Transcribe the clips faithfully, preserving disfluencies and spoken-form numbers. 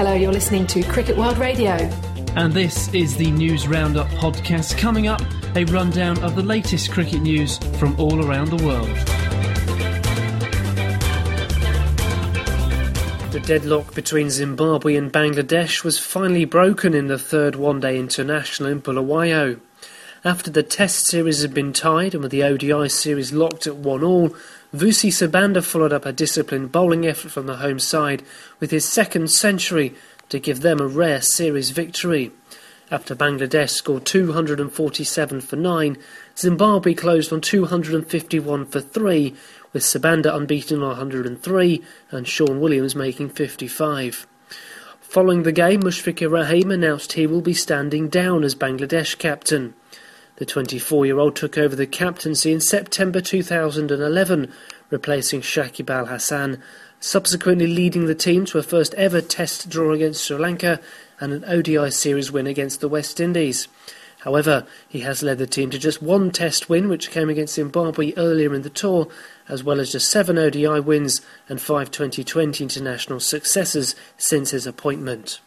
Hello, you're listening to Cricket World Radio. And this is the News Roundup podcast. Coming up, a rundown of the latest cricket news from all around the world. The deadlock between Zimbabwe and Bangladesh was finally broken in the third one-day international in Bulawayo. After the Test series had been tied and with the O D I series locked at one all, Vusi Sabanda followed up a disciplined bowling effort from the home side with his second century to give them a rare series victory. After Bangladesh scored two hundred forty-seven for nine, Zimbabwe closed on two hundred fifty-one for three, with Sabanda unbeaten on one hundred three and Sean Williams making fifty-five. Following the game, Mushfiqur Rahim announced he will be standing down as Bangladesh captain. The twenty-four-year-old took over the captaincy in September two thousand eleven, replacing Shakib Al Hasan, subsequently leading the team to a first ever Test draw against Sri Lanka and an O D I series win against the West Indies. However, he has led the team to just one Test win, which came against Zimbabwe earlier in the tour, as well as just seven O D I wins and five twenty twenty international successes since his appointment.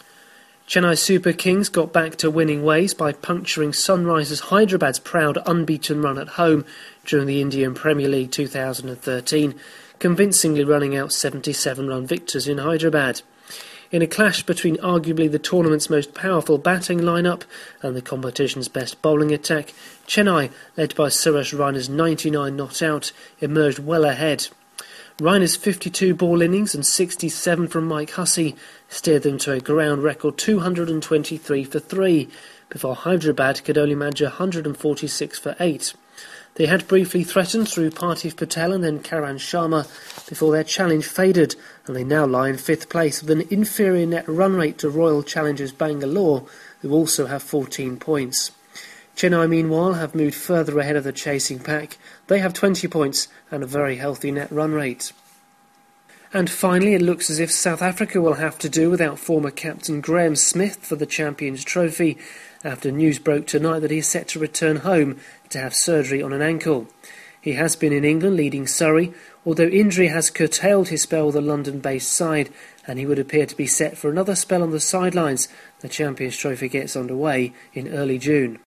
Chennai Super Kings got back to winning ways by puncturing Sunrisers Hyderabad's proud unbeaten run at home during the Indian Premier League two thousand thirteen, convincingly running out seventy-seven run victors in Hyderabad. In a clash between arguably the tournament's most powerful batting lineup and the competition's best bowling attack, Chennai, led by Suresh Raina's ninety-nine not out, emerged well ahead. Raina's fifty-two ball innings and sixty-seven from Mike Hussey steered them to a ground record two hundred twenty-three for three, before Hyderabad could only manage one hundred forty-six for eight. They had briefly threatened through Parth Patel and then Karan Sharma before their challenge faded, and they now lie in fifth place with an inferior net run rate to Royal Challengers Bangalore, who also have fourteen points. Chennai, meanwhile, have moved further ahead of the chasing pack. They have twenty points and a very healthy net run rate. And finally, it looks as if South Africa will have to do without former captain Graham Smith for the Champions Trophy, after news broke tonight that he is set to return home to have surgery on an ankle. He has been in England leading Surrey, although injury has curtailed his spell with the London-based side, and he would appear to be set for another spell on the sidelines. The Champions Trophy gets underway in early June.